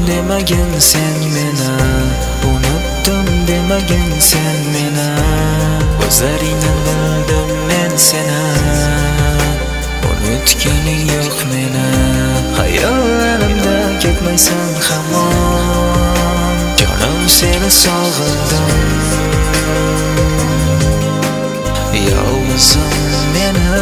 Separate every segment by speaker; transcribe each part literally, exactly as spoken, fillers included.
Speaker 1: demagin sen meni, unutdim demagin sen meni. O'zlaringdan bildim men seni, unutganing yo'q meni. Hayolimda ketmaysan hamon, jonim seni sog'indim. Yolg'izim meni,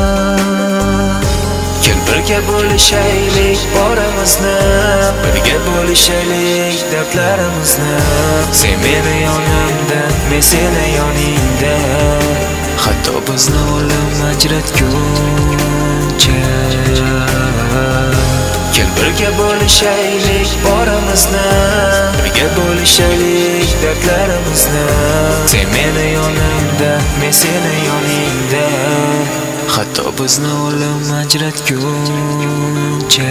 Speaker 1: kel birga bo'lishaylik borimizni, birga bo'lishaylik dardlarimizni. Sen meni yonimda, men seni yoningda, hatto bizni o'lim ajratguncha. Kel birga bo'lishaylik borimizni, birga bo'lishaylik dardlarimizni. Sen meni yonimda, men seni yoningda, hatto bizni o'lim ajratguncha.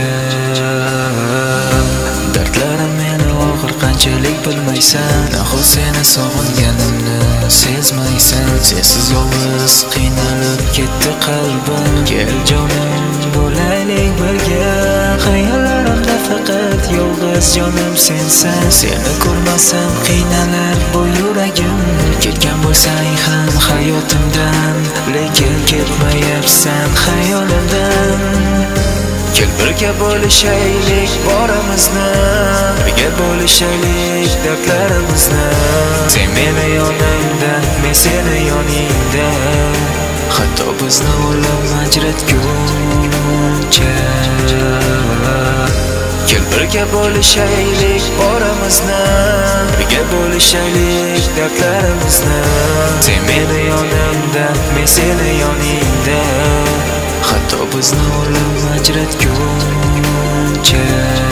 Speaker 1: Dardlarim meni og'ir qanchalik bilmaysan, nahot seni sog'inganimni sezmaysan. Sensiz yolg'iz qiynalib ketdi qalbim. Kel jonim bo'laylik birga, xayollarimda faqat yolg'iz jonim sensan. Seni ko'rmasam qiynalar bu yuragim. Ketgan bo'lsang ham hayotimdan, lekin ketmayapsan xayolimdan. Kel birga bo'lishaylik borimizni, birga bo'lishaylik dardlarimizni. Sen meni yonimda, men seni yoningda, hatto bizni o'lim ajratguncha. Kel birga bo'lishaylik borimizni, birga bo'lishaylik dardlarimizni. Sen meni yonimda, men seni yoningda, hatto bizni o'lim ajratguncha.